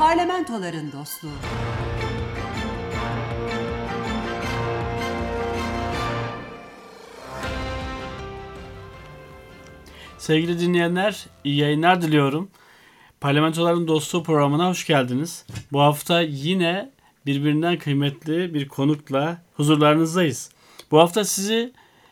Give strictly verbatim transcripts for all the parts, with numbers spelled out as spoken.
Parlamentoların dostluğu. Sevgili dinleyenler, iyi yayınlar diliyorum. Parlamentoların Dostluğu programına hoş geldiniz. Bu hafta yine birbirinden kıymetli bir konukla huzurlarınızdayız. Bu hafta sizi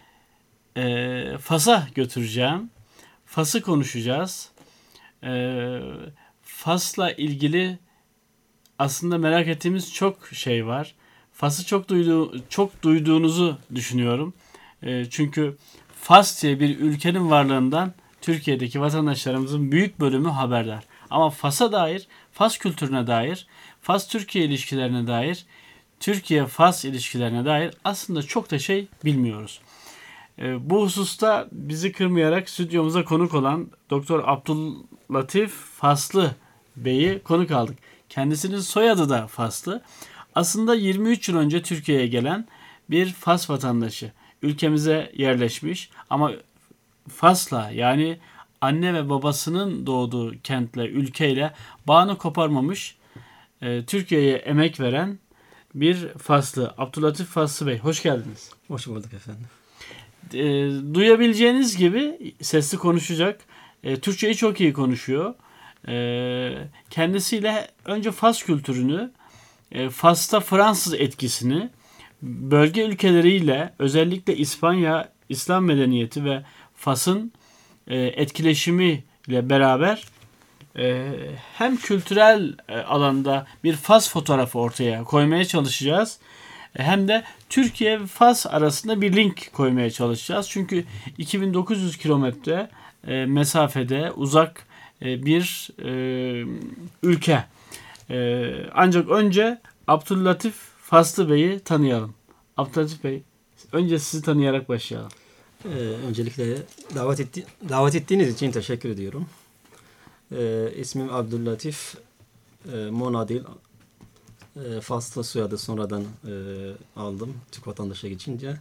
e, Fas'a götüreceğim. Fas'ı konuşacağız. E, Fas'la ilgili aslında merak ettiğimiz çok şey var. Fas'ı çok duyduğu, çok duyduğunuzu düşünüyorum. E, çünkü Fas diye bir ülkenin varlığından Türkiye'deki vatandaşlarımızın büyük bölümü haberdar. Ama Fas'a dair, Fas kültürüne dair, Fas-Türkiye ilişkilerine dair, Türkiye-Fas ilişkilerine dair aslında çok da şey bilmiyoruz. E, bu hususta bizi kırmayarak stüdyomuza konuk olan Doktor Abdüllatif Faslı Bey'i konuk aldık. Kendisinin soyadı da Faslı. Aslında yirmi üç yıl önce Türkiye'ye gelen bir Fas vatandaşı. Ülkemize yerleşmiş ama Fas'la, yani anne ve babasının doğduğu kentle, ülkeyle bağını koparmamış, e, Türkiye'ye emek veren bir Faslı. Abdüllatif Faslı Bey, hoş geldiniz. Hoş bulduk efendim. E, duyabileceğiniz gibi sesli konuşacak. E, Türkçeyi çok iyi konuşuyor. E, kendisiyle önce Fas kültürünü, e, Fas'ta Fransız etkisini, bölge ülkeleriyle, özellikle İspanya, İslam medeniyeti ve Fas'ın e, etkileşimiyle beraber e, hem kültürel e, alanda bir Fas fotoğrafı ortaya koymaya çalışacağız. E, hem de Türkiye ve Fas arasında bir link koymaya çalışacağız. Çünkü iki bin dokuz yüz kilometre e, mesafede uzak e, bir e, ülke. E, ancak önce Abdüllatif Faslı Bey'i tanıyalım. Abdüllatif Bey, önce sizi tanıyarak başlayalım. Ee, öncelikle davet etti, davet ettiğiniz için teşekkür ediyorum. Ee, ismim Abdüllatif e, Monadil. E, Faslı soyadı sonradan e, aldım Türk vatandaşa geçince.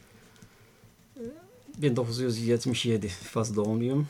E, bin dokuz yüz yetmiş yedi Fas doğumluyum.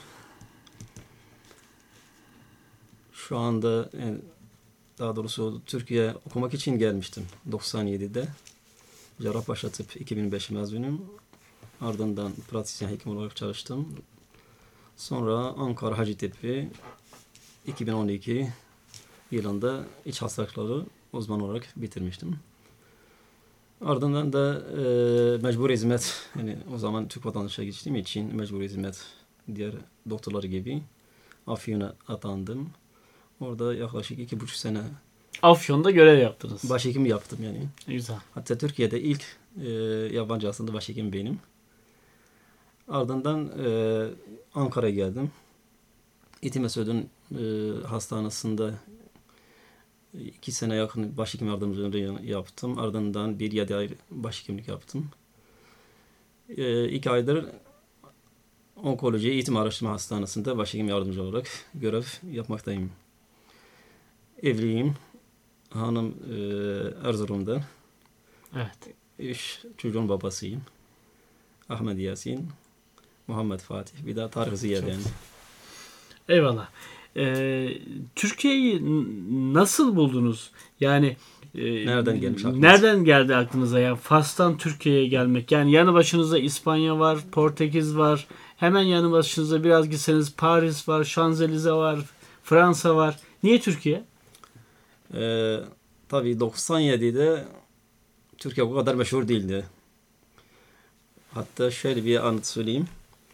Şu anda e, daha doğrusu Türkiye okumak için gelmiştim doksan yedide. Cerrahpaşa Tıp iki bin beş mezunuyum. Ardından pratisyen hekim olarak çalıştım. Sonra Ankara Hacettepe iki bin on iki yılında iç hastalıkları uzman olarak bitirmiştim. Ardından da e, mecbur hizmet, yani o zaman Türk vatandaşa geçtiğim için mecbur hizmet diğer doktorları gibi Afyon'a atandım. Orada yaklaşık iki buçuk sene Afyon'da görev yaptınız. başhekim yaptım yani. Güzel. Hatta Türkiye'de ilk e, yabancı aslında başhekim benim. Ardından e, Ankara'ya geldim. İTİMESÖD'ün e, hastanesinde iki sene yakın başhekim yardımcılığı yaptım. Ardından bir yedi ay başhekimlik yaptım. E, iki aydır Onkoloji Eğitim Araştırma Hastanesi'nde başhekim yardımcı olarak görev yapmaktayım. Evliyim. Hanım e, Erzurum'dan. Evet. Üç çocuğun babasıyım. Ahmet Yasin, Muhammed Fatih, bir daha Tarık Ziyad yani. Eyvallah. Ee, Türkiye'yi n- nasıl buldunuz? Yani e, Nereden gelmiş aklınıza? Nereden geldi aklınıza? Yani Fas'tan Türkiye'ye gelmek. Yani yanı başınızda İspanya var, Portekiz var. Hemen yanı başınızda biraz gitseniz Paris var, Şanzelize var, Fransa var. Niye Türkiye? Ee, tabii doksan yedide Türkiye bu kadar meşhur değildi. Hatta şöyle bir anı söyleyeyim.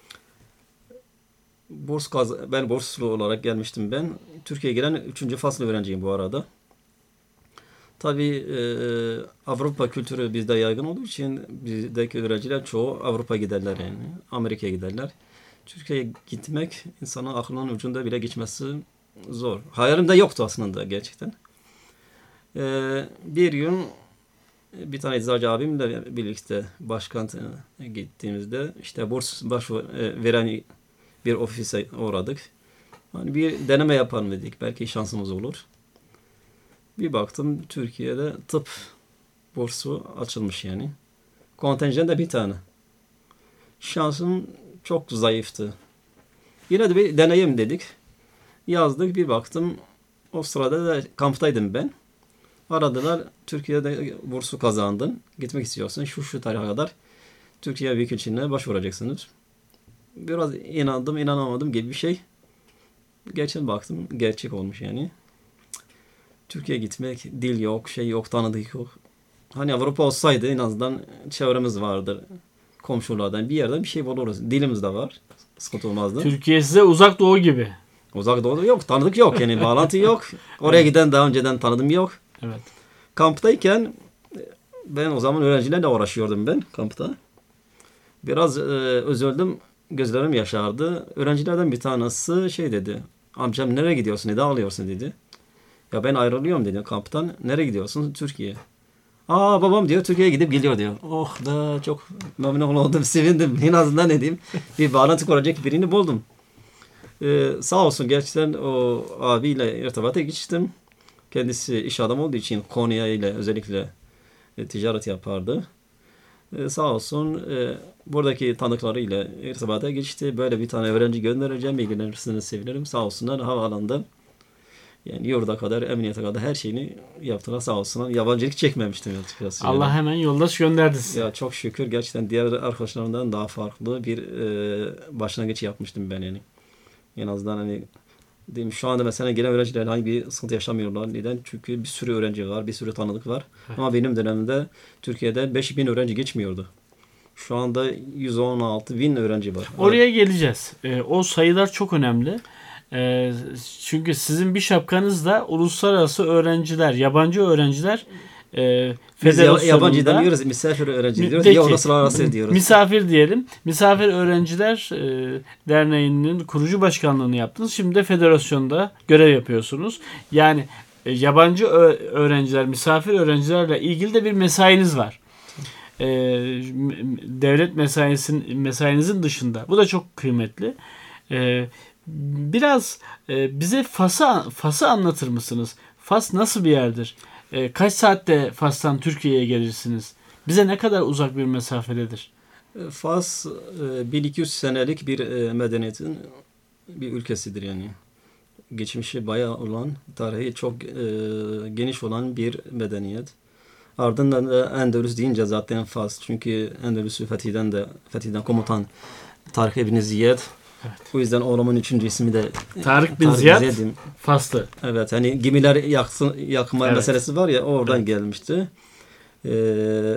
Burs kaz- ben burslu olarak gelmiştim ben. Türkiye'ye gelen üçüncü Faslı öğrenciyim bu arada. Tabii e, Avrupa kültürü bizde yaygın olduğu için bizdeki öğrenciler çoğu Avrupa giderler yani. Amerika'ya giderler. Türkiye'ye gitmek insanın aklının ucunda bile geçmesi zor. Hayalimde yoktu aslında gerçekten. E, bir gün bir tane eczacı abimle birlikte başkentine gittiğimizde işte burs başvuru e, veren bir ofise uğradık. Hani bir deneme yapalım dedik. Belki şansımız olur. Bir baktım Türkiye'de tıp bursu açılmış yani. Kontenjan da bir tane. Şansım çok zayıftı. Yine de bir deneyim dedik. Yazdık, bir baktım o sırada da kamptaydım ben. Aradılar, Türkiye'de bursu kazandın. Gitmek istiyorsun. Şu şu tarihe kadar Türkiye Büyükelçiliğine başvuracaksınız. Biraz inandım, inanamadım gibi bir şey. Gerçekten baktım, gerçek olmuş yani. Türkiye'ye gitmek, dil yok, şey yok, tanıdık yok. Hani Avrupa olsaydı en azından çevremiz vardır. Komşulardan bir yerden bir şey buluruz. Dilimiz de var. Sıkıntı olmazdı. Türkiye size uzak doğu gibi. Uzak doğuda yok, tanıdık yok yani bağlantı yok. Oraya giden daha önceden tanıdım yok. Evet. Kamptayken ben o zaman öğrencilerle uğraşıyordum ben kampta. Biraz e, üzüldüm, gözlerim yaşardı. Öğrencilerden bir tanesi şey dedi. Amcam nereye gidiyorsun, ne alıyorsun dedi. Ya ben ayrılıyorum dedi kamptan. Nereye gidiyorsun? Türkiye. Aa babam diyor Türkiye'ye gidip geliyor diyor. Oh da çok memnun oldum, sevindim. En azından ne diyeyim bir bağlantı kuracak birini buldum. Ee, sağ olsun gerçekten o abiyle irtibata geçtim. Kendisi iş adamı olduğu için Konya ile özellikle e, ticaret yapardı. E, sağ olsun e, buradaki tanıklarıyla irtibata geçti. Böyle bir tane öğrenci göndereceğim, ilgilenirseniz sevinirim. Sağ olsunlar havaalanında. Yani yurda kadar, emniyete kadar her şeyini yaptılar sağ olsunlar. Yabancılık çekmemiştim açıkçası. Allah yani. hemen yoldaş gönderdi size. Ya çok şükür gerçekten diğer arkadaşlarımdan daha farklı bir e, başlangıç yapmıştım ben yani. En azından hani diyeyim, şu anda mesela gelen öğrenciler hangi bir sıkıntı yaşamıyorlar. Neden? Çünkü bir sürü öğrenci var, bir sürü tanıdık var. Evet. Ama benim dönemimde Türkiye'de beş bin öğrenci geçmiyordu. Şu anda yüz on altı bin öğrenci var. Oraya geleceğiz. E, o sayılar çok önemli. E, çünkü sizin bir şapkanızda uluslararası öğrenciler, yabancı öğrenciler e, Biz federasyonunda... yabancı demiyoruz, misafir öğrenci diyoruz. Peki, Ya uluslararası diyoruz. Misafir diyelim. Misafir Öğrenciler e, Derneği'nin kurucu başkanlığını yaptınız. Şimdi de federasyonda görev yapıyorsunuz. Yani e, yabancı ö- öğrenciler, misafir öğrencilerle ilgili de bir mesainiz var. E, devlet mesaisin, mesainizin dışında. Bu da çok kıymetli. E, biraz e, bize Fas'ı Fas'ı anlatır mısınız? Fas nasıl bir yerdir? E, kaç saatte Fas'tan Türkiye'ye gelirsiniz? Bize ne kadar uzak bir mesafededir? Fas bin iki yüz senelik bir e, medeniyetin bir ülkesidir yani. Geçmişi bayağı olan, tarihi çok e, geniş olan bir medeniyet. Ardından da Endülüs deyince zaten Fas. Çünkü Endülüs'ü fethiden de fethiden komutan Tarık İbn Ziyad. Evet. O yüzden oğlumun üçüncü ismi de Tarık bin Ziyad Ziyad'im. Faslı. Evet, hani gemiler yaksın, yakma Evet. meselesi var ya oradan Evet. gelmişti. Ee,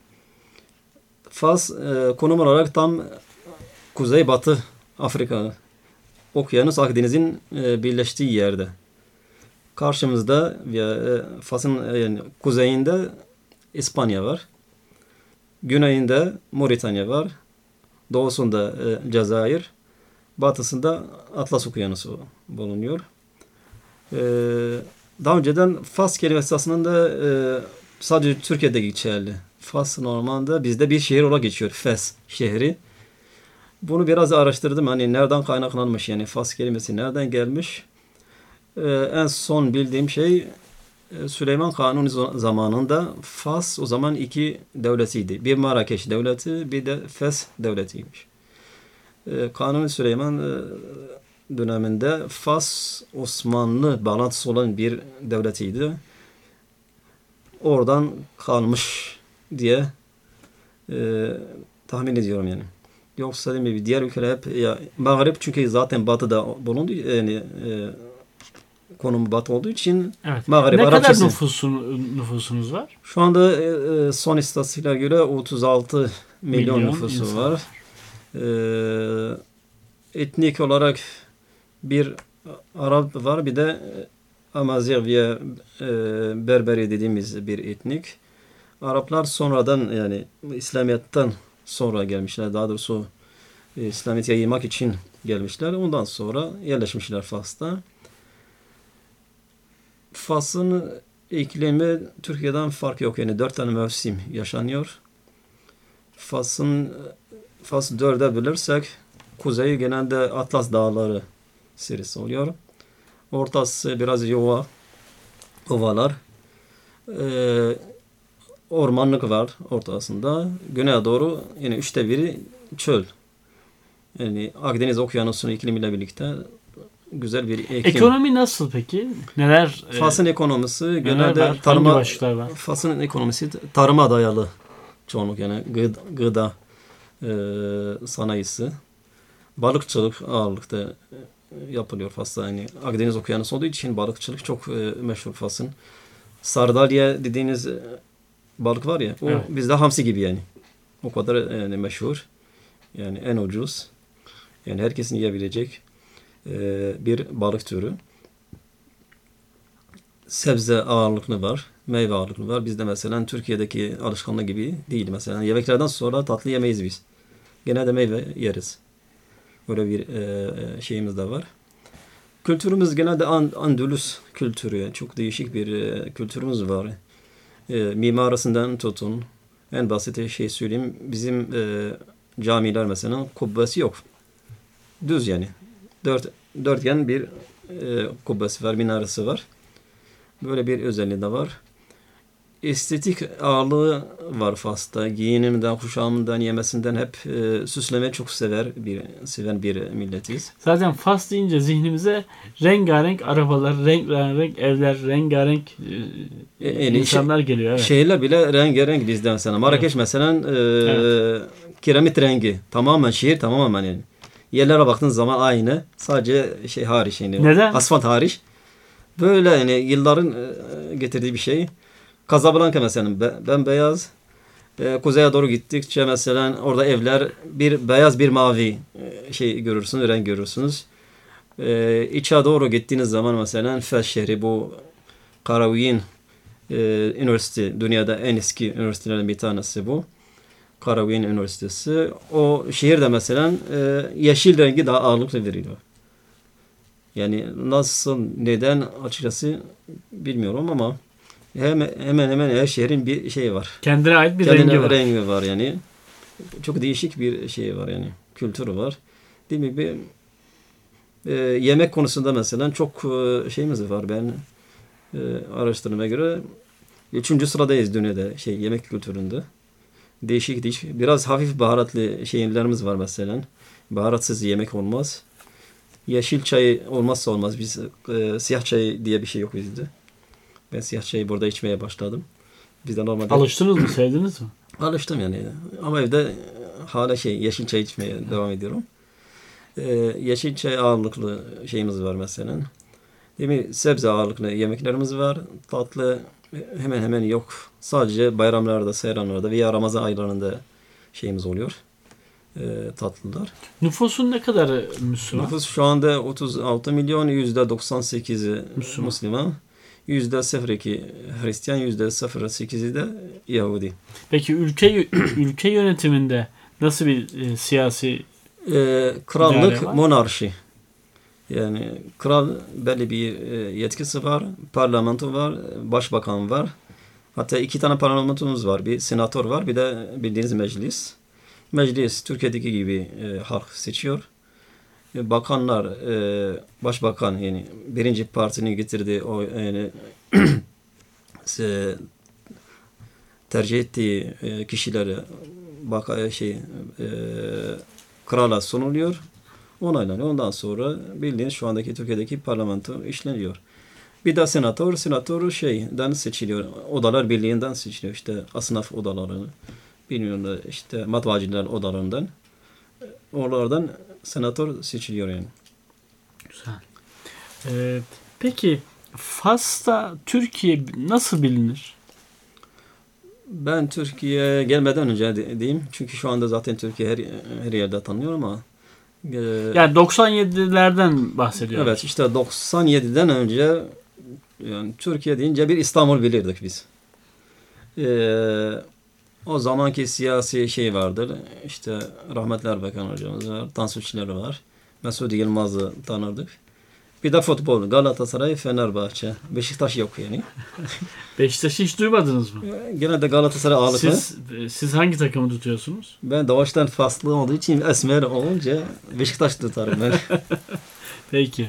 Fas e, konum olarak tam kuzeybatı Afrika. Okyanus Akdeniz'in e, birleştiği yerde. Karşımızda ya, e, Fas'ın e, yani kuzeyinde İspanya var. Güneyinde Moritanya var. Doğusunda e, Cezayir. Batısında Atlas Okyanusu bulunuyor. E, daha önceden Fas kelimesi aslında e, sadece Türkiye'de geçerli. Fas normalde bizde bir şehir olarak geçiyor. Fes şehri. Bunu biraz araştırdım. Hani nereden kaynaklanmış yani Fas kelimesi nereden gelmiş? Ee, en son bildiğim şey Süleyman Kanuni zamanında Fas o zaman iki devletiydi. Bir Marrakeş devleti, bir de Fes devletiymiş. Ee, Kanuni Süleyman e, döneminde Fas Osmanlı bağlantısı olan bir devletiydi. Oradan kalmış diye e, tahmin ediyorum yani. Yoksa değil mi? Diğer ülkeler hep ya Mağrip çünkü zaten batıda bulundu yani e, konum batı olduğu için Evet. Mağrip ne Arapçası. kadar nüfusun, nüfusunuz var? Şu anda e, son istatistiklere göre otuz altı milyon, milyon nüfusu insan var. E, etnik olarak bir Arap var, bir de Amazigh veya e, Berberi dediğimiz bir etnik. Araplar sonradan yani İslamiyet'ten sonra gelmişler. Daha doğrusu e, İslamiyet'i yaymak için gelmişler. Ondan sonra yerleşmişler Fas'ta. Fas'ın iklimi Türkiye'den fark yok. Yani dört tane mevsim yaşanıyor. Fas'ın Fas dörde bölersek kuzeyi genelde Atlas Dağları serisi oluyor. Ortası biraz yova, ovalar. Ee, ormanlık var ortasında. Güneye doğru yine üçte biri çöl. Yani Akdeniz Okyanusu'nun iklimiyle birlikte güzel bir iklim. Ekonomi nasıl peki? Neler? Fas'ın ekonomisi genelde var? tarıma, Hangi başlıklar var? Fas'ın ekonomisi tarıma dayalı çoğunluk, yani gıda, gıda e, sanayisi. Balıkçılık ağırlıkta yapılıyor Fas'ta. Yani Akdeniz Okyanusu olduğu için balıkçılık çok e, meşhur Fas'ın. Sardalya dediğiniz e, balık var ya, o evet. Bizde hamsi gibi yani. O kadar yani meşhur. Yani en ucuz. Yani herkesin yiyebilecek e, bir balık türü. Sebze ağırlıklı var. Meyve ağırlıklı var. Bizde mesela Türkiye'deki alışkanlığı gibi değil. Mesela yemeklerden sonra tatlı yemeyiz biz. Genelde meyve yeriz. Böyle bir e, şeyimiz de var. Kültürümüz genelde Andalus kültürü. Yani çok değişik bir e, kültürümüz var. E, mimarisinden tutun. En basit şey söyleyeyim. Bizim e, camiler mesela kubbesi yok. Düz yani. Dört, dörtgen bir e, kubbesi var, minaresi var. Böyle bir özelliği de var. Estetik ağırlığı var Fas'ta. Giyinimden, kuşamından, yemesinden hep e, süslemeyi çok sever bir seven bir milletiz. Zaten Fas deyince zihnimize rengarenk arabalar, rengarenk evler, rengarenk e, e, insanlar şey, geliyor. Evet. Şehirler bile rengarenk bizde mesela. Marrakeş evet. mesela e, evet. kiremit rengi. Tamamen şehir tamamen yani. Yerlere baktığın zaman aynı. Sadece şey hariç yani. Neden? Asfalt hariç. Böyle yani yılların e, getirdiği bir şey. Casablanca mesela bembeyaz. E, kuzeye doğru gittikçe mesela orada evler bir beyaz bir mavi e, şey görürsünüz, renk görürsünüz. E, içe doğru gittiğiniz zaman mesela Fes şehri, bu Karavin e, Üniversite, dünyada en eski üniversitelerden bir tanesi bu. Karavin Üniversitesi. O şehirde mesela e, yeşil rengi daha ağırlıklı veriliyor. Yani nasıl, neden açıkçası bilmiyorum ama hemen hemen, hemen her şehrin bir şeyi var. Kendine ait bir Kendine rengi var. rengi var yani. Çok değişik bir şey var yani. Kültürü var. Değil mi? Bir, e, yemek konusunda mesela çok e, şeyimiz var. Ben e, araştırmaya göre üçüncü sıradayız dünyada şey yemek kültüründe. Değişik değişik. Biraz hafif baharatlı şeylerimiz var mesela. Baharatsız yemek olmaz. Yeşil çay olmazsa olmaz. Biz e, siyah çay diye bir şey yok bizde. Ben siyah çayı burada içmeye başladım. Bizde normalde... Alıştınız mı? Sevdiniz mi? Alıştım yani. Ama evde hala şey yeşil çay içmeye devam ediyorum. Ee, yeşil çay ağırlıklı şeyimiz var mesela. Değil mi? Sebze ağırlıklı yemeklerimiz var. Tatlı hemen hemen yok. Sadece bayramlarda, seyranlarda veya Ramazan aylarında şeyimiz oluyor. Ee, tatlılar. Nüfusun ne kadarı Müslüman? Nüfus şu anda otuz altı milyon, yüzde doksan sekizi Müslüman. Müslüman. yüzde sıfır iki Hristiyan, yüzde sıfır sekizi de Yahudi. Peki ülke ülke yönetiminde nasıl bir e, siyasi e, krallık, monarşi. Yani kral belli bir e, yetkisi var, parlamento var, başbakan var. Hatta iki tane parlamentomuz var. Bir senatör var, bir de bildiğiniz meclis. Meclis Türkiye'deki gibi e, halk seçiyor. Bakanlar, e, başbakan yani birinci partinin getirdiği o yani tercih ettiği e, kişileri baka şey e, krala sunuluyor, onaylanıyor. Ondan sonra bildiğiniz şu andaki Türkiye'deki parlamento işleniyor. Bir de senatör, senatör şeyden seçiliyor. Odalar Birliği'nden seçiliyor. İşte asnaf odalarını, bilmiyorum da işte matbaacılar odalarından. Oralardan senatör seçiliyor yani. Güzel. Ee, peki Fas'ta Türkiye nasıl bilinir? Ben Türkiye'ye gelmeden önce diyeyim. Çünkü şu anda zaten Türkiye her, her yerde tanınıyor ama e, yani doksan yedilerden bahsediyoruz. Evet, işte doksan yediden önce yani Türkiye deyince bir İstanbul bilirdik biz. Ee, o zamanki siyasi şey vardır. İşte rahmetli Erbakan hocamız var. Tansu Çiller var. Mesut Yılmaz'ı tanırdık. Bir de futbol. Galatasaray, Fenerbahçe. Beşiktaş yok yani. Beşiktaş'ı hiç duymadınız mı? Genelde Galatasaray ağırlıklı. Siz, siz hangi takımı tutuyorsunuz? Ben doğuştan Faslı olduğu için esmer olunca Beşiktaş tutarım ben. Peki.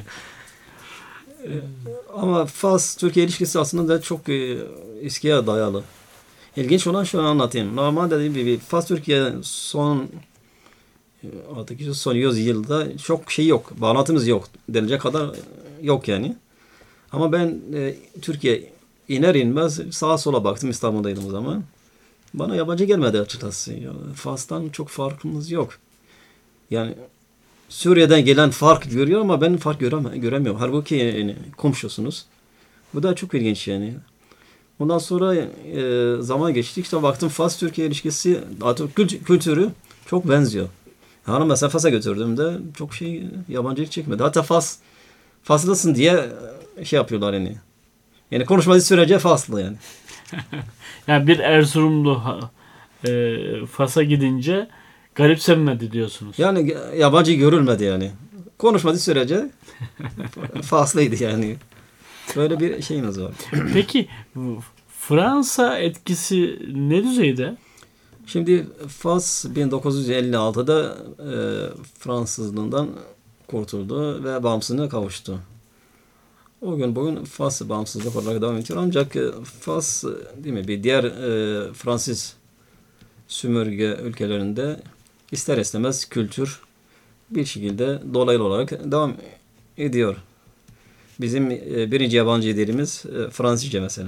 Ama Fas-Türkiye ilişkisi aslında da çok eskiye dayalı. İlginç olan şunu anlatayım. Normal dediğim gibi Fas-Türkiye son artık son yüz yılda çok şey yok. Bağlantımız yok. Denilecek kadar yok yani. Ama ben e, Türkiye iner inmez sağa sola baktım, İstanbul'daydım o zaman. Bana yabancı gelmedi açıkçası. Ya, Fas'tan çok farkımız yok. Yani Suriye'den gelen fark görüyor ama ben fark göreme, göremiyorum. Halbuki yani, komşusunuz. Bu da çok ilginç yani. Ondan sonra e, zaman geçtikçe baktım Fas-Türkiye ilişkisi, artık kült- kültürü çok benziyor. Yani mesela Fas'a götürdüğümde çok şey yabancılık çekmedi. Hatta Fas, Faslısın diye şey yapıyorlar yani. Yani konuşmadığı sürece Faslı yani. Yani bir Erzurumlu e, Fas'a gidince garipsenmedi diyorsunuz. Yani yabancı görülmedi yani. Konuşmadığı sürece Faslıydı yani. Böyle bir şeyimiz var. Peki Fransa etkisi ne düzeyde? Şimdi Fas bin dokuz yüz elli altıda e, Fransızlığından kurtuldu ve bağımsızlığına kavuştu. O gün bugün Fas bağımsızlık olarak devam ediyor. Ancak e, Fas değil mi bir diğer e, Fransız sömürge ülkelerinde ister istemez kültür bir şekilde dolaylı olarak devam ediyor. Bizim e, birinci yabancı dilimiz e, Fransızca mesela.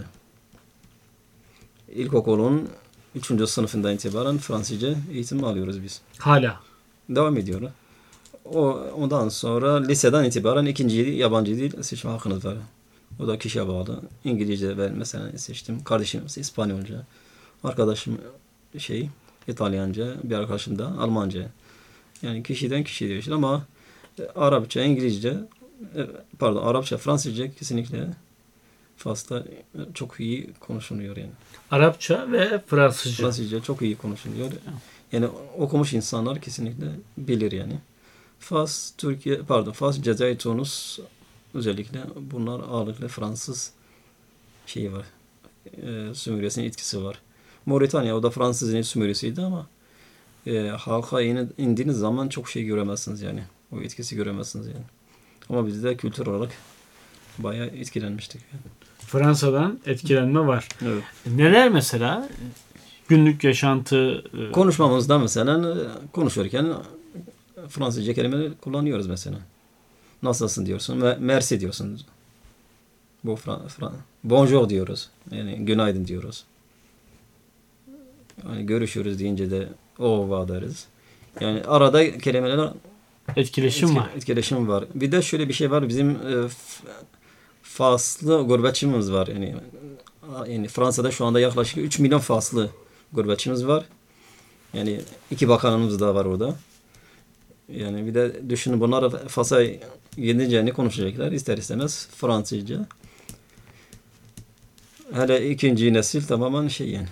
İlkokulun üçüncü sınıfından itibaren Fransızca eğitim alıyoruz biz. Hala. Devam ediyor. O, ondan sonra liseden itibaren ikinci yabancı dil seçme hakkınız var. O da kişiye bağlı. İngilizce ben mesela seçtim. Kardeşim İspanyolca. Arkadaşım şey İtalyanca. Bir arkadaşım da Almanca. Yani kişiden kişiye değişir ama e, Arapça, İngilizce e, pardon Arapça, Fransızca kesinlikle Fas'ta çok iyi konuşuluyor yani. Arapça ve Fransızca. Fransızca çok iyi konuşuluyor. Yani okumuş insanlar kesinlikle bilir yani. Fas, Türkiye, pardon Fas, Cezayir, Tunus özellikle bunlar ağırlıklı Fransız şeyi var. E, sömürgesinin etkisi var. Moritanya o da Fransızın sömürgesiydi ama e, halka in, indiğiniz zaman çok şey göremezsiniz yani. O etkisi göremezsiniz yani. Ama biz de kültür olarak bayağı etkilenmiştik. Yani. Fransa'dan etkilenme var. Evet. Neler mesela? Günlük yaşantı... Konuşmamızda mesela konuşurken Fransızca kelimeleri kullanıyoruz mesela. Nasılsın diyorsun. Merci diyorsun. Bu Fran, Fran, bonjour diyoruz. Yani günaydın diyoruz. Yani görüşürüz deyince de au revoir deriz. Yani arada kelimeler etkileşim etki, var. Etkileşim var. Bir de şöyle bir şey var. Bizim e, Faslı gurbetçimiz var. Yani, yani Fransa'da şu anda yaklaşık üç milyon Faslı gurbetçimiz var. Yani iki bakanımız da var orada. Yani bir de düşünün bunlar Fas'a gidince ne konuşacaklar? İster istemez Fransızca. Hele ikinci nesil tamamen şey yani.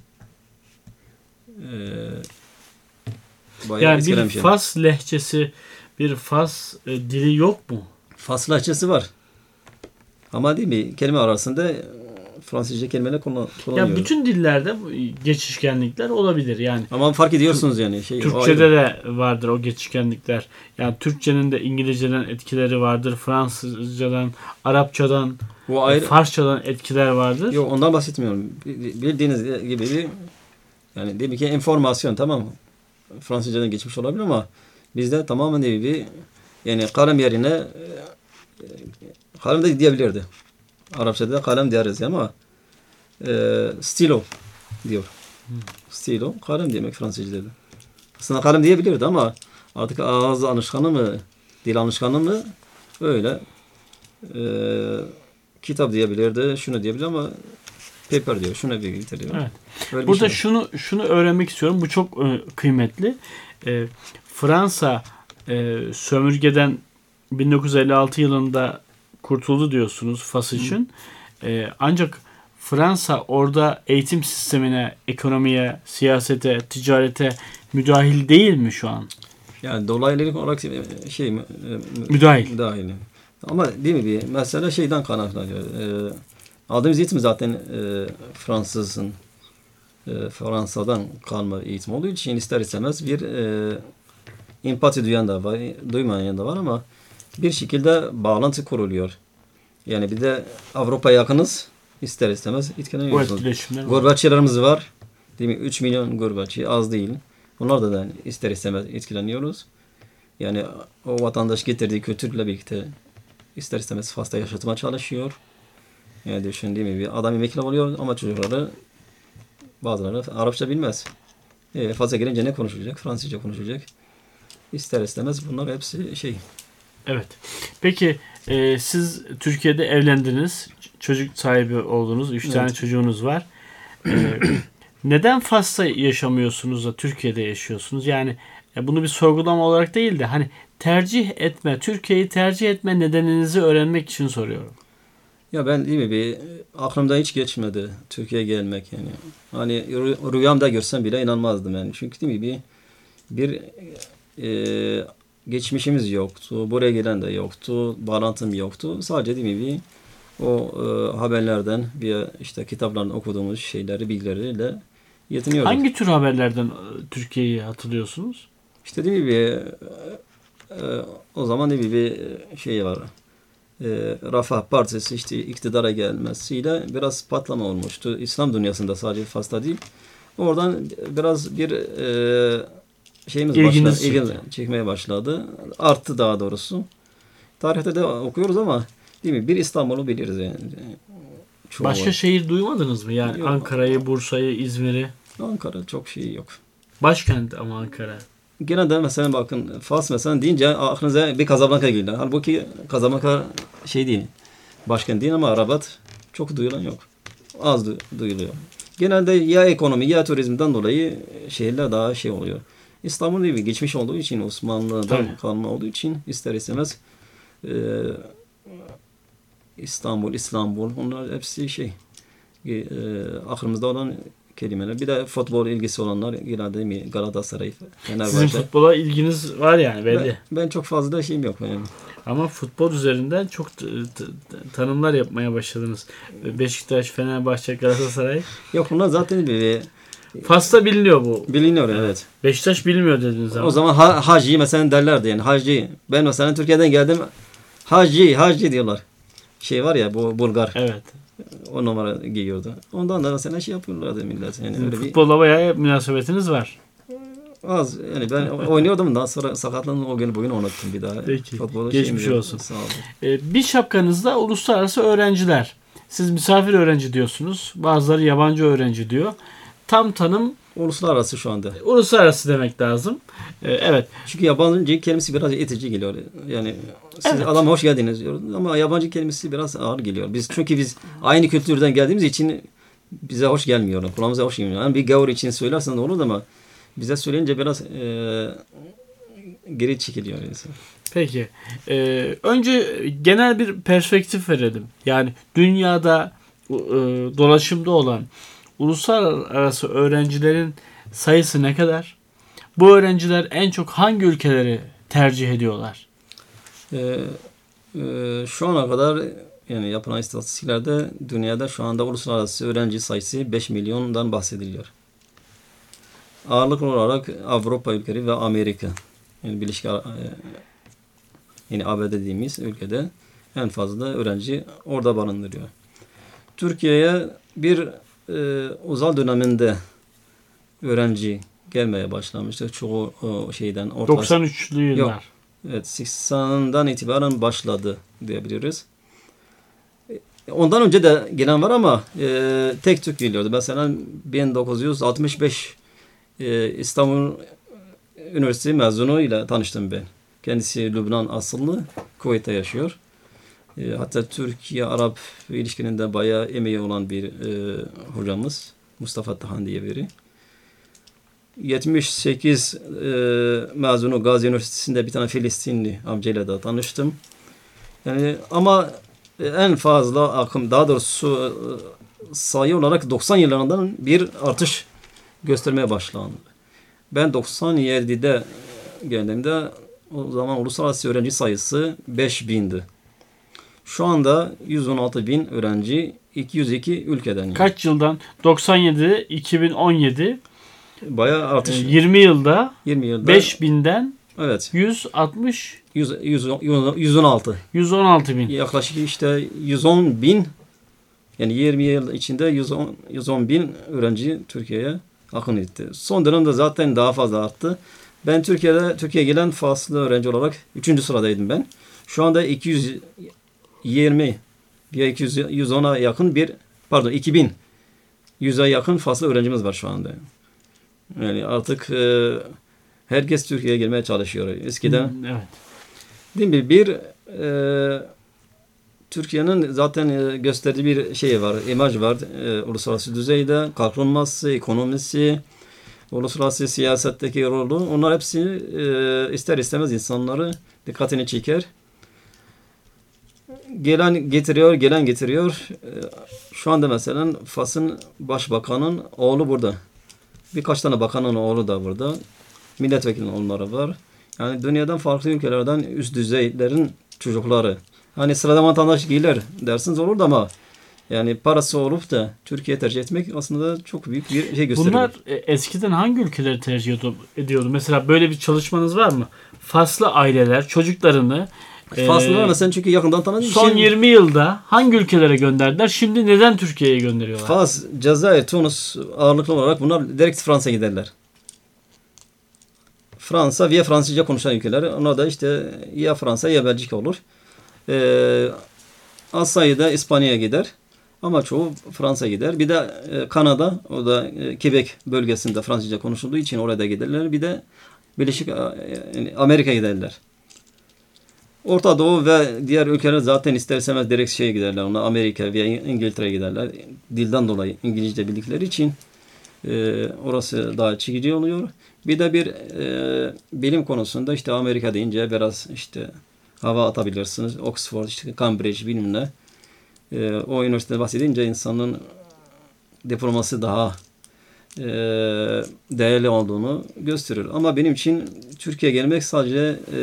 Ee, yani bir Fas lehçesi, bir Fas e, dili yok mu? Fas lehçesi var. Ama değil mi? Kelime arasında Fransızca kelimeler kullanıyoruz. Ya bütün dillerde geçişkenlikler olabilir yani. Ama fark ediyorsunuz yani. Şey, Türkçe'de de vardır o geçişkenlikler. Yani Türkçenin de İngilizceden etkileri vardır. Fransızcadan, Arapçadan, o ayrı... Farsçadan etkiler vardır. Yok ondan bahsetmiyorum. Bildiğiniz gibi bir yani demek ki informasyon tamam mı? Fransızcadan geçmiş olabilir ama bizde tamamen değil bir yani kalem yerine kalem de diyebilirdi. Arapçada kalem deriz ama e, stilo diyor. Hmm. Stilo kalem demek Fransızca'da. Aslında kalem diyebilirdi ama artık ağız alışkanı mı, dil alışkanı mı öyle e, kitap diyebilirdi, şunu diyebilir ama paper diyor, şuna bir getiriyor. Evet. Burada şey şunu şunu öğrenmek istiyorum. Bu çok e, kıymetli. E, Fransa e, sömürgeden bin dokuz yüz elli altı yılında kurtuldu diyorsunuz Fas için. E, ancak Fransa orada eğitim sistemine, ekonomiye, siyasete, ticarete müdahil değil mi şu an? Yani dolaylı olarak şey müdahil. müdahil. Ama değil mi bir mesela şeyden kaynaklanıyor. E, aldığımız eğitim zaten e, Fransızın e, Fransa'dan kalma eğitim olduğu için ister istemez bir e, empati duyan da var, duymayan da var ama bir şekilde bağlantı kuruluyor. Yani bir de Avrupa'ya yakınız. İster istemez etkileniyorsunuz. Gurbetçilerimiz var. Değil mi? üç milyon gurbetçi az değil. Onlar da, da ister istemez etkileniyoruz. Yani o vatandaş getirdiği kültürle birlikte ister istemez Fas'ta yaşatmaya çalışıyor. Yani düşündüğüm gibi adam emekli oluyor ama çocukları bazıları Arapça bilmez. E, Fas'a gelince ne konuşacak? Fransızca konuşacak. İster istemez bunlar hepsi şey. Evet. Peki e, siz Türkiye'de evlendiniz. Çocuk sahibi oldunuz. Üç evet. tane çocuğunuz var. E, neden Fas'ta yaşamıyorsunuz da Türkiye'de yaşıyorsunuz? Yani e, bunu bir sorgulama olarak değil de hani tercih etme, Türkiye'yi tercih etme nedeninizi öğrenmek için soruyorum. Ya ben değil mi bir aklımdan hiç geçmedi Türkiye'ye gelmek yani. Hani rüyamda görsem bile inanmazdım yani. Çünkü değil mi bir bir e, geçmişimiz yoktu. Buraya gelen de yoktu. Bağlantım yoktu. Sadece değil mi bir o e, haberlerden bir işte kitaplardan okuduğumuz şeyleri, bilgileriyle yetiniyorduk. Hangi tür haberlerden Türkiye'yi hatırlıyorsunuz? İşte değil mi bir e, e, o zaman değil mi bir şey var. E, Refah Partisi işte iktidara gelmesiyle biraz patlama olmuştu. İslam dünyasında sadece Fas'ta değil. Oradan biraz bir e, şeyimiz başladı. İlgimiz çekmeye başladı. Arttı daha doğrusu. Tarihte de okuyoruz ama değil mi? Bir İstanbul'u biliriz yani. Çoğu Başka var. Şehir duymadınız mı? Yani yok. Ankara'yı, Bursa'yı, İzmir'i. Ankara çok şey yok. Başkent ama Ankara. Genelde mesela bakın Fas mesela deyince aklınıza bir Casablanca geliyor. Halbuki Casablanca şey değil. Başkent değil ama Rabat çok duyulan yok. Az duyuluyor. Genelde ya ekonomi ya turizmden dolayı şehirler daha şey oluyor. İstanbul gibi geçmiş olduğu için Osmanlı'dan Tabii. kalma olduğu için ister istemez e, İstanbul, İstanbul onlar hepsi şey e, aklımızda olan kelimeler. Bir de futbol ilgisi olanlar genelde mi Galatasaray, Fenerbahçe. Sizin futbola ilginiz var yani belli. Ben, ben çok fazla şeyim yok yani. Ama futbol üzerinden çok t- t- tanımlar yapmaya başladınız. Beşiktaş, Fenerbahçe, Galatasaray. Yok bunlar zaten bir Fas'ta biliniyor bu. Biliniyor evet. Beşiktaş bilmiyor dediniz ama. O zaman ha, Hacı mesela derlerdi yani Hacı. Ben mesela Türkiye'den geldim Hacı, Hacı diyorlar. Şey var ya bu Bulgar. Evet. O numara giyiyordu. Ondan da mesela şey yapıyorlardı millet. Yani öyle futbolla bir... bayağı münasebetiniz var. Az. Yani ben oynuyordum daha sonra sakatlandım o gün bugün unuttum bir daha. Peki. Futbolu geçmiş şey olsun. Sağ olun. Ee, bir şapkanızda uluslararası öğrenciler. Siz misafir öğrenci diyorsunuz. Bazıları yabancı öğrenci diyor. Tam tanım uluslararası şu anda. Uluslararası demek lazım. Ee, evet. Çünkü yabancı kelimesi biraz itici geliyor. Yani siz evet. Adam hoş geldiniz diyoruz ama yabancı kelimesi biraz ağır geliyor. Biz çünkü biz aynı kültürden geldiğimiz için bize hoş gelmiyor. Kulağımıza hoş gelmiyor. Yani bir gavur için söylersen olur ama bize söyleyince biraz e, geri çekiliyor insan. Peki. Ee, önce genel bir perspektif verelim. Yani dünyada e, dolaşımda olan uluslararası öğrencilerin sayısı ne kadar? Bu öğrenciler en çok hangi ülkeleri tercih ediyorlar? Ee, e, şu ana kadar yani yapılan istatistiklerde dünyada şu anda uluslararası öğrenci sayısı beş milyondan bahsediliyor. Ağırlıklı olarak Avrupa ülkeleri ve Amerika. Yani Birleşik e, yani A B D dediğimiz ülkede en fazla öğrenci orada barındırıyor. Türkiye'ye bir e, uzal döneminde öğrenci gelmeye başlamıştı. Çoğu o şeyden orta doksan üçlü yıllar. Yok. Evet, seksenden itibaren başladı diyebiliriz. Ondan önce de gelen var ama e, tek tük geliyordu. Mesela bin dokuz yüz altmış beş e, İstanbul Üniversitesi mezunu ile tanıştım ben. Kendisi Lübnan asıllı, Kuveyt'te yaşıyor. E, hatta Türkiye-Arap ilişkilerinde bayağı emeği olan bir e, hocamız. Mustafa Tahan diye biri. yetmiş sekiz e, mezunu Gazi Üniversitesi'nde bir tane Filistinli amcayla da tanıştım. Yani ama en fazla akım, daha doğrusu sayı olarak doksan yıllarından bir artış göstermeye başlandı. Ben doksan yedide geldiğimde o zaman uluslararası öğrenci sayısı beş bindi. Şu anda yüz on altı bin öğrenci iki yüz iki ülkeden. Yani. Kaç yıldan? doksan yedi, iki bin on yedi. Bayağı artış. yirmi yılda, yirmi yılda beş binden evet. yüz altmış yüz, yüz, yüz on altı. yüz on altı bin. Yaklaşık işte yüz on bin yani yirmi yıl içinde yüz on, yüz on bin öğrenci Türkiye'ye akın etti. Son dönemde zaten daha fazla arttı. Ben Türkiye'de Türkiye'ye gelen Faslı öğrenci olarak üçüncü sıradaydım ben. Şu anda iki yüz yirmi ya iki yüz yüz ona yakın bir pardon iki bin yüze yakın Faslı öğrencimiz var şu anda. Yani artık e, herkes Türkiye'ye gelmeye çalışıyor. Eskiden Hmm, evet. değil mi? Bir e, Türkiye'nin zaten e, gösterdiği bir şey var, imaj var. E, uluslararası düzeyde kalkınması, ekonomisi, uluslararası siyasetteki rolü. Onlar hepsi e, ister istemez insanları dikkatini çeker. Gelen getiriyor, gelen getiriyor. E, şu anda mesela Fas'ın başbakanın oğlu burada. Birkaç tane bakanın oğlu da burada. Milletvekilinin oğulları var. Yani dünyadan farklı ülkelerden üst düzeylerin çocukları. Hani sıradan vatandaş giyilir dersiniz olur da ama yani parası olup da Türkiye tercih etmek aslında çok büyük bir şey gösteriyor. Bunlar e, eskiden hangi ülkeleri tercih ediyordu, ediyordu? Mesela böyle bir çalışmanız var mı? Faslı aileler çocuklarını Faslılar e, mesela çünkü yakından tanıdığım son için yirmi yılda hangi ülkelere gönderdiler? Şimdi neden Türkiye'ye gönderiyorlar? Fas, Cezayir, Tunus ağırlıklı olarak bunlar direkt Fransa'ya giderler. Fransa veya Fransızca konuşan ülkeler. Onlar da işte ya Fransa ya Belçika olur. Ee, az sayıda İspanya'ya gider. Ama çoğu Fransa gider. Bir de e, Kanada, o da e, Quebec bölgesinde Fransızca konuşulduğu için oraya da giderler. Bir de Birleşik e, yani Amerika giderler. Orta Doğu ve diğer ülkeler zaten ister istemez direkt şeye giderler. Onlar Amerika veya İngiltere'ye giderler. Dilden dolayı İngilizce bildikleri için e, orası daha çekici oluyor. Bir de bir e, bilim konusunda işte Amerika deyince biraz işte hava atabilirsiniz. Oxford, işte Cambridge bilmem ne. E, o üniversitede bahsedince insanın diploması daha e, değerli olduğunu gösteriyor. Ama benim için Türkiye'ye gelmek sadece e,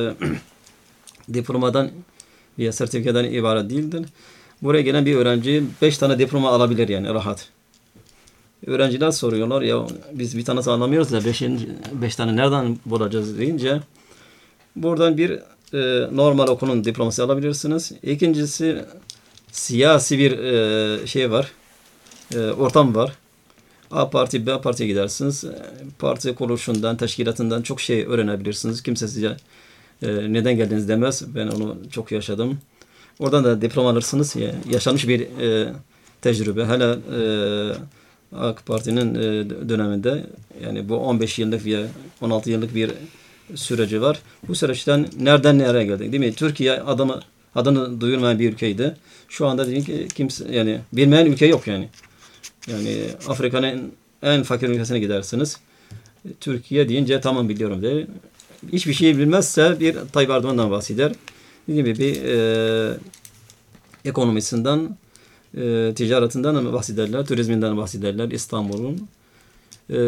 diplomadan veya sertifikadan ibaret değildir. Buraya gelen bir öğrenci beş tane diploma alabilir yani rahat. Öğrenciler soruyorlar ya biz bir tanesi anlamıyoruz da beş, beş tane nereden bulacağız deyince buradan bir e, normal okulun diploması alabilirsiniz. İkincisi siyasi bir e, şey var. E, ortam var. A parti B partiye gidersiniz. Parti kuruluşundan, teşkilatından çok şey öğrenebilirsiniz. Kimse size e, neden geldiniz demez. Ben onu çok yaşadım. Oradan da diploma alırsınız. Ya, yaşanmış bir e, tecrübe. Hala e, AK Parti'nin e, döneminde yani bu on beş yıllık veya on altı yıllık bir süreci var. Bu süreçten nereden nereye geldik değil mi? Türkiye adamı adını duyurmayan bir ülkeydi. Şu anda dedim ki kimse yani bilmeyen ülke yok yani. Yani Afrika'nın en fakir ülkesine gidersiniz. Türkiye deyince tamam biliyorum der. Hiçbir şey bilmezse bir Tayyip Erdoğan'dan bahseder. Dediğim gibi bir e, ekonomisinden, e, ticaretinden bahsederler, turizminden bahsederler İstanbul'un. E,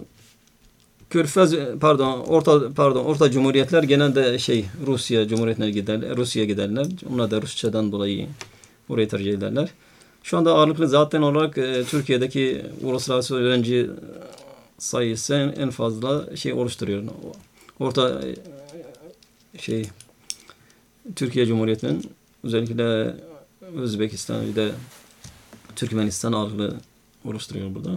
Körfez pardon Orta pardon Orta Cumhuriyetler genelde şey Rusya Cumhuriyetine giderler, Rusya'ya giderler. Onlar da Rusçadan dolayı orayı tercih ederler. Şu anda ağırlıklı zaten olarak e, Türkiye'deki uluslararası öğrenci sayısı en, en fazla şey oluşturuyor. Orta e, şey Türkiye Cumhuriyeti'nin özellikle Özbekistan bir de Türkmenistan ağırlıklı oluşturuyor burada.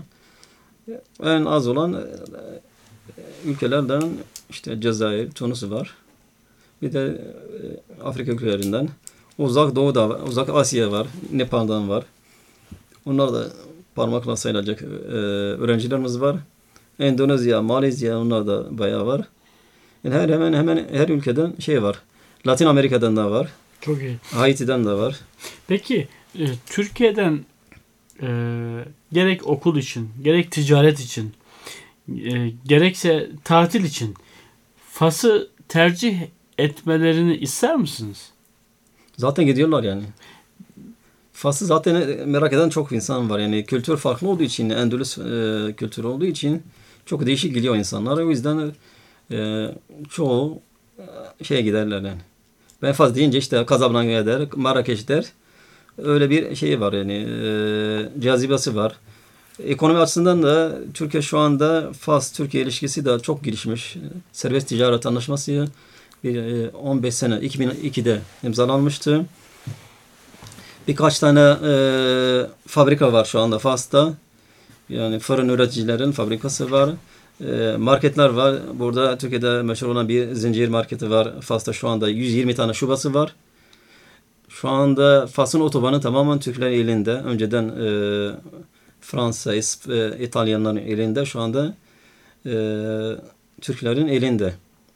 En az olan e, ülkelerden işte Cezayir, Tunus var. Bir de e, Afrika ülkelerinden Uzak Doğu'da var, Uzak Asya var, Nepal'dan var. Onlar da parmakla sayılacak e, öğrencilerimiz var. Endonezya, Malezya onlar da bayağı var. Yani her hemen hemen her ülkeden şey var. Latin Amerika'dan da var. Çok iyi. Haiti'den de var. Peki e, Türkiye'den e, gerek okul için, gerek ticaret için, e, gerekse tatil için Fas'ı tercih etmelerini ister misiniz? Zaten gidiyorlar yani. Fas'ı zaten merak eden çok insan var. Yani kültür farklı olduğu için, Endülüs e, kültürü olduğu için çok değişik gidiyor insanlar. O yüzden e, çoğu e, şeye giderler yani. Ben Fas deyince işte Casablanca der, Marrakeş der. Öyle bir şey var yani. E, cazibesi var. Ekonomi açısından da Türkiye şu anda Fas-Türkiye ilişkisi de çok gelişmiş. Serbest ticaret anlaşması bir on beş sene iki bin ikide imzalanmıştı. Birkaç tane e, fabrika var şu anda Fas'ta. Yani fırın üreticilerin fabrikası var. E, marketler var. Burada Türkiye'de meşhur olan bir zincir marketi var. Fas'ta şu anda yüz yirmi tane şubası var. Şu anda Fas'ın otobanı tamamen Türkler elinde. Önceden e, Fransa, İsp- e, İtalyanların elinde. Şu anda e, Türklerin elinde.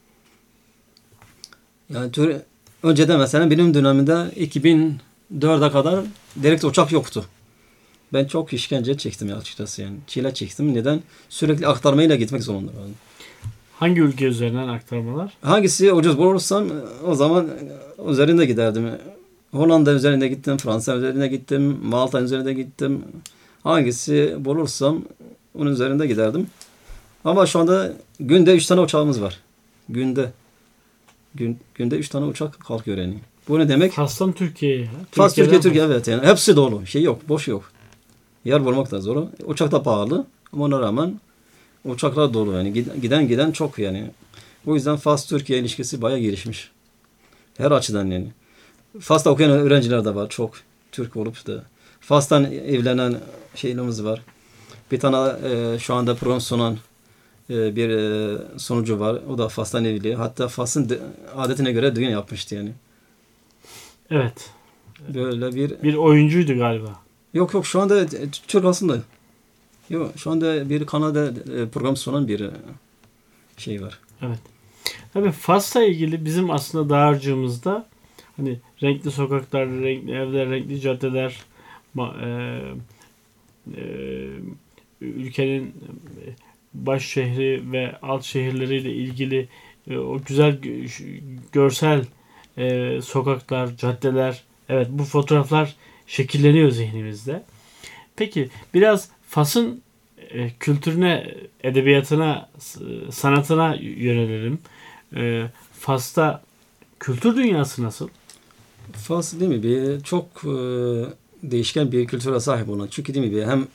Yani tür, önceden mesela benim dönemimde iki bin dörde kadar direkt uçak yoktu. Ben çok işkence çektim ya açıkçası yani. Çile çektim. Neden? Sürekli aktarmayla gitmek zorunda kaldım. Hangi ülke üzerinden aktarmalar? Hangisi ucuz bulursam o zaman üzerinde giderdim. Hollanda üzerinde gittim, Fransa üzerinde gittim, Malta üzerinde gittim. Hangisi bulursam onun üzerinde giderdim. Ama şu anda günde üç tane uçağımız var. Günde. Gün, günde üç tane uçak kalkıyor yani. Bu ne demek? Fas'tan Türkiye'ye. Fas, Türkiye, Türkiye evet yani. Hepsi dolu. Şey yok, boş yok. Yer bulmak da zor. Uçak da pahalı. Ama ona rağmen uçaklar dolu yani. Giden giden çok yani. O yüzden Fas-Türkiye ilişkisi bayağı gelişmiş. Her açıdan yani. Fas'ta okuyan öğrenciler de var çok. Türk olup da. Fas'tan evlenen şeylerimiz var. Bir tane e, şu anda program sunan e, bir e, sunucu var. O da Fas'tan evli. Hatta Fas'ın de, adetine göre düğün yapmıştı yani. Evet. Böyle bir... Bir oyuncuydu galiba. Yok yok şu anda Türk aslında. Yok şu anda bir Kanada program sunan bir şey var. Evet. Tabii Fas'la ilgili bizim aslında dağarcığımızda hani renkli sokaklar, renkli evler, renkli caddeler, e, e, ülkenin baş şehri ve alt şehirleriyle ilgili e, o güzel görsel e, sokaklar, caddeler, evet bu fotoğraflar şekilleniyor zihnimizde. Peki biraz Fas'ın e, kültürüne, edebiyatına, sanatına yönelelim. E, Fas'ta kültür dünyası nasıl? Fas değil mi? Bir çok e, değişken bir kültüre sahip olan. Çünkü değil mi? Bir hem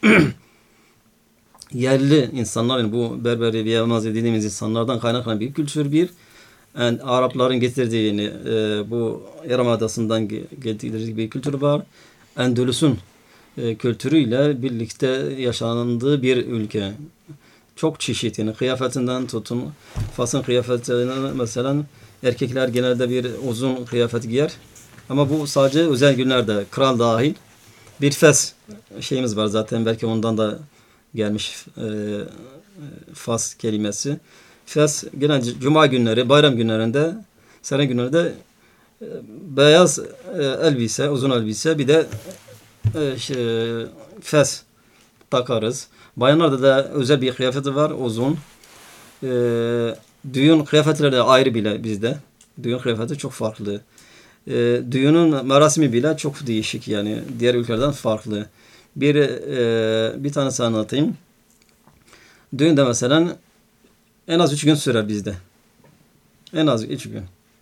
yerli insanlar yani bu Berberi veya Amazi dediğimiz insanlardan kaynaklanan bir kültür bir. Yani Arapların getirdiğini e, bu Yarımadası'ndan getirdiği bir kültür var. Endülüs'ün e, kültürüyle birlikte yaşandığı bir ülke. Çok çeşit yani kıyafetinden tutun. Fas'ın kıyafetine mesela erkekler genelde bir uzun kıyafet giyer. Ama bu sadece özel günlerde kral dahil bir fes şeyimiz var zaten belki ondan da gelmiş e, Fas kelimesi. Fes genelde cuma günleri, bayram günlerinde, sene günlerinde e, beyaz e, elbise, uzun elbise bir de e, şey, fes takarız. Bayanlarda da özel bir kıyafeti var, uzun. E, düğün kıyafetleri de ayrı bile bizde. Düğün kıyafeti çok farklı. E, düğünün merasimi bile çok değişik yani diğer ülkelerden farklı. Bir e, bir tanesi anlatayım. Düğünde mesela en az üç gün sürer bizde. En az üç gün.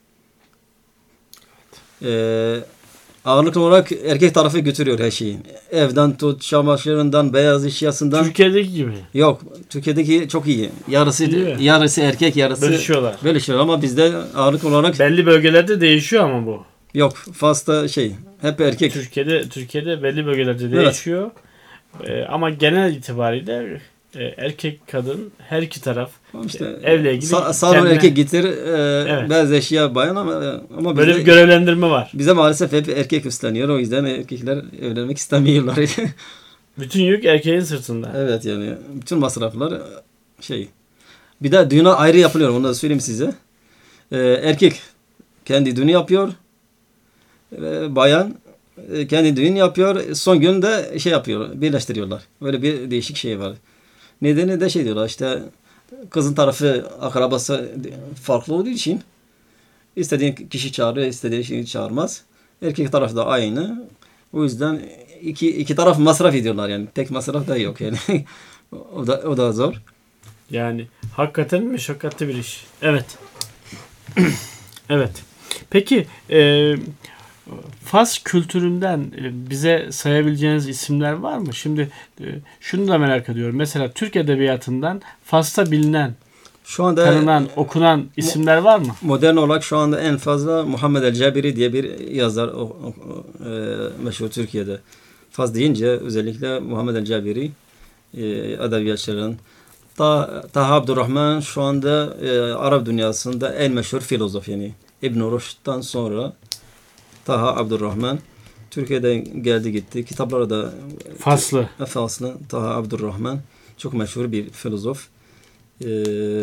Ee, ağırlıklı olarak erkek tarafı götürüyor her şeyi. Evden tut, çamaşırından, beyaz eşyasından. Türkiye'deki gibi. Yok. Türkiye'deki çok iyi. Yarısı iyi yarısı erkek, yarısı bölüşüyorlar. Bölüşüyor ama bizde ağırlıklı olarak belli bölgelerde değişiyor ama bu. Yok. Fas'ta şey hep erkek. Türkiye'de Türkiye'de belli bölgelerde değişiyor. Evet. Ee, ama genel itibariyle erkek kadın her iki taraf işte, evle ilgili sa- salon kendine... erkek getir e, evet. beyaz eşya bayan ama ama böyle bizde, bir görevlendirme var. Bize maalesef hep erkek üstleniyor. O yüzden erkekler evlenmek istemiyorlar. Bütün yük erkeğin sırtında. Evet yani bütün masraflar şey. Bir de düğüne ayrı yapılıyor. Onu da söyleyeyim size. Ee, erkek kendi düğünü yapıyor. Ee, bayan kendi düğün yapıyor. Son gün de şey yapıyor. Birleştiriyorlar. Böyle bir değişik şey var. Nedeni de şey diyorlar işte kızın tarafı akrabası farklı olduğu için istediğin kişi çağırıyor, istediğin kişi çağırmaz. Erkek tarafı da aynı. O yüzden iki iki taraf masraf ediyorlar yani. Tek masraf da yok yani. o da o da zor. Yani hakikaten meşakkatli bir iş. Evet. Evet. Peki e, Fas kültüründen bize sayabileceğiniz isimler var mı? Şimdi şunu da merak ediyorum. Mesela Türk edebiyatından Fas'ta bilinen, şu anda tanınan, okunan isimler var mı? Modern olarak şu anda en fazla Muhammed el-Cabiri diye bir yazar o, o, e, meşhur Türkiye'de. Fas deyince özellikle Muhammed el-Cabiri e, edebiyatçıların. Taha, Taha Abdurrahman şu anda e, Arap dünyasında en meşhur filozof yani. İbn Rushd'dan sonra Taha Abdurrahman Türkiye'den geldi gitti. Kitapları da Faslı. Faslı. Taha Abdurrahman çok meşhur bir filozof. Ee,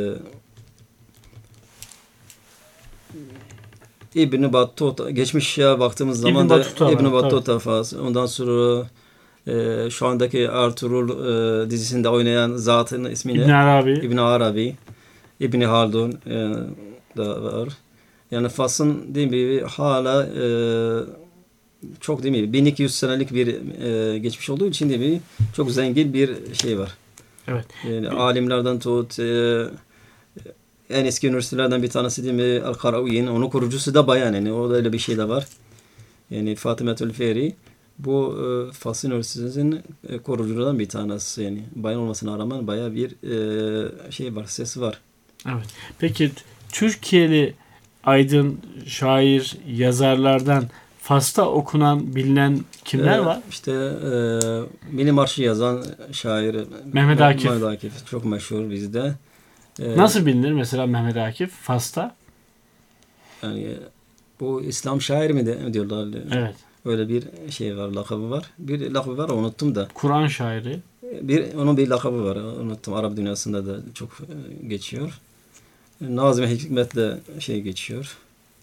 İbn Battuta geçmişe baktığımız zaman İbn da Battuta İbn var, Battuta Faslı. Ondan sonra e, şu andaki Ertuğrul e, dizisinde oynayan zatın ismi ne? İbn Arabi. İbn Arabi. İbn Haldun e, da var. Yani Fas'ın değil mi hala e, çok değil mi bin iki yüz senelik bir e, geçmiş olduğu için değil mi çok zengin bir şey var. Evet. Yani alimlerden tut e, en eski üniversitelerden bir tanesi değil mi El-Karaviyyin, onun kurucusu da bayan yani o da öyle bir şey de var. Yani Fatimetül Fehri bu e, Fas Üniversitesi'nin e, kurucularından bir tanesi yani bayan olmasına rağmen bayağı bir e, şey var, sesi var. Evet. Peki Türkiye'li aydın, şair, yazarlardan Fas'ta okunan, bilinen kimler Ee, var? İşte e, Mini Marşı yazan şair Mehmet Akif. Mehmet Akif çok meşhur bizde. Ee, Nasıl bilinir mesela Mehmet Akif Fas'ta? Yani bu İslam şair mi de diyorlar. Evet. Öyle bir şey var, lakabı var. Bir lakabı var, unuttum da. Kur'an şairi. Bir onun bir lakabı var, unuttum. Arap dünyasında da çok e, geçiyor. Nazım Hikmet de şey geçiyor.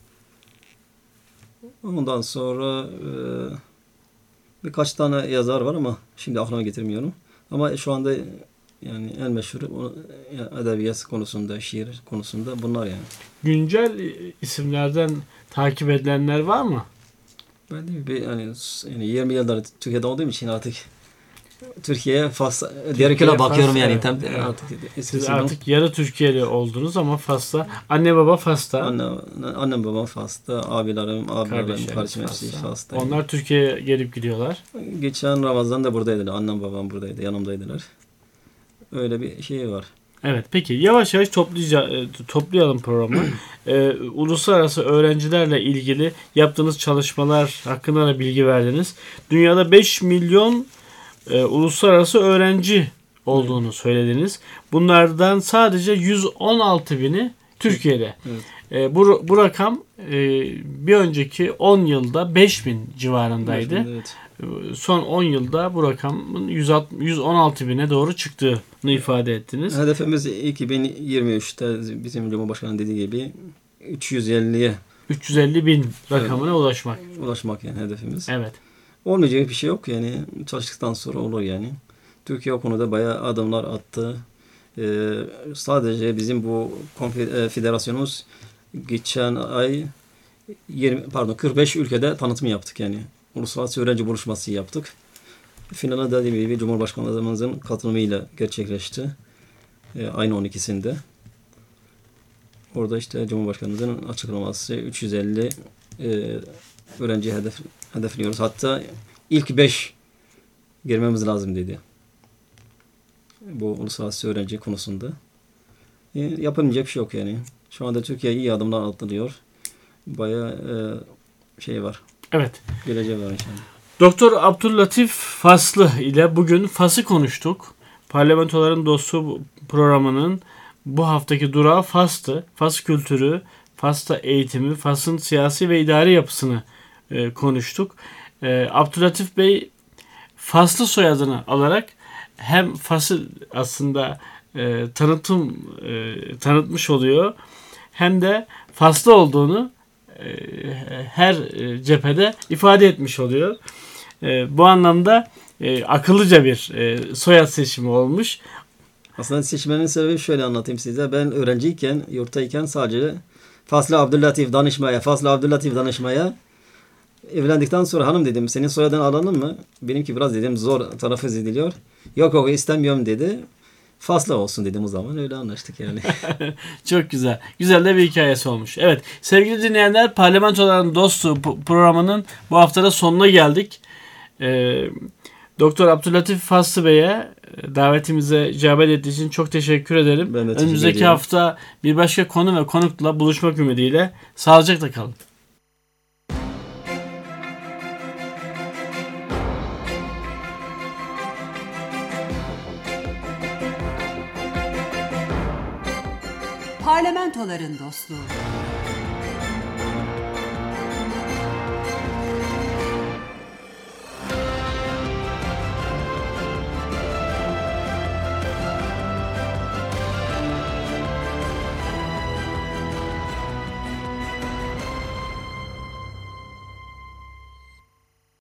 Ondan sonra e, birkaç tane yazar var ama şimdi aklıma getirmiyorum. Ama şu anda yani en meşhur o, yani edebiyat konusunda, şiir konusunda bunlar yani. Güncel isimlerden takip edilenler var mı? Ben de bir yani, yani yirmi yıldır Türkiye'de olduğum için artık Türkiye'ye Fas, diğer ülkelere bakıyorum yani. Evet, Tam, evet. artık, Siz artık yarı Türkiye'li oldunuz ama Fas'ta. Anne baba Fas'ta. Anne, annem babam Fas'ta, abilerim, abilerim, Kardeşleriniz kardeşim hepsi Fas'ta. Fas'ta. Onlar Türkiye'ye gelip gidiyorlar. Geçen Ramazan'da buradaydılar. Annem babam buradaydı, yanımdaydılar. Öyle bir şey var. Evet, peki yavaş yavaş toplayacağız, toplayalım programı. ee, uluslararası öğrencilerle ilgili yaptığınız çalışmalar hakkında da bilgi verdiniz. Dünyada beş milyon e, uluslararası öğrenci olduğunu evet. söylediniz. Bunlardan sadece yüz on altı bini Türkiye'de. Evet. E, bu, bu rakam e, bir önceki on yılda beş bin civarındaydı. beş bin, evet. Son on yılda bu rakamın yüz on altı bine doğru çıktığını ifade ettiniz. Hedefimiz iki bin yirmi üçte bizim Cumhurbaşkanı dediği gibi üç yüz elliye üç yüz elli bin rakamına evet. ulaşmak. Ulaşmak yani hedefimiz. Evet. Olmayacak bir şey yok yani. Çalıştıktan sonra olur yani. Türkiye o konuda bayağı adımlar attı. Ee, sadece bizim bu federasyonumuz geçen ay yirmi pardon kırk beş ülkede tanıtım yaptık yani. Uluslararası öğrenci buluşması yaptık. Finalde dediğim gibi Cumhurbaşkanımızın katılımıyla gerçekleşti. Ee, aynı on ikisinde. Orada işte Cumhurbaşkanımızın açıklaması üç yüz elli e, öğrenci hedef, hedefliyoruz. Hatta ilk beş girmemiz lazım dedi. Bu uluslararası öğrenci konusunda. E, yapamayacak bir şey yok yani. Şu anda Türkiye iyi adımlar atılıyor. Bayağı e, şey var. Evet. Geleceği var inşallah. Doktor Abdüllatif Faslı ile bugün Fas'ı konuştuk. Parlamentoların Dostu programının bu haftaki durağı Fas'tı. Fas kültürü, Fas'ta eğitimi, Fas'ın siyasi ve idari yapısını e, konuştuk. E, Abdüllatif Bey Faslı soyadını alarak hem Fas'ı aslında e, tanıtım e, tanıtmış oluyor hem de Faslı olduğunu e, her e, cephede ifade etmiş oluyor. E, bu anlamda e, akıllıca bir e, soyad seçimi olmuş. Aslında seçmenin sebebi şöyle anlatayım size. Ben öğrenciyken, yurttayken sadece Faslı Abdüllatif danışmaya, Faslı Abdüllatif danışmaya evlendikten sonra hanım dedim senin soyadını alalım mı? Benimki biraz dedim zor telaffuz ediliyor. Yok yok istemiyorum dedi. Faslı olsun dedim o zaman. Öyle anlaştık yani. Çok güzel. Güzel de bir hikayesi olmuş. Evet sevgili dinleyenler Parlamentoların Dostu programının bu haftada sonuna geldik. Ee, Doktor Abdüllatif Faslı Bey'e davetimize icabet ettiği için çok teşekkür ederim. Ben de teşekkür Önümüzdeki ediyorum. hafta bir başka konu ve konukla buluşmak ümidiyle sağlıcakla kalın. Parlamentoların dostluğu.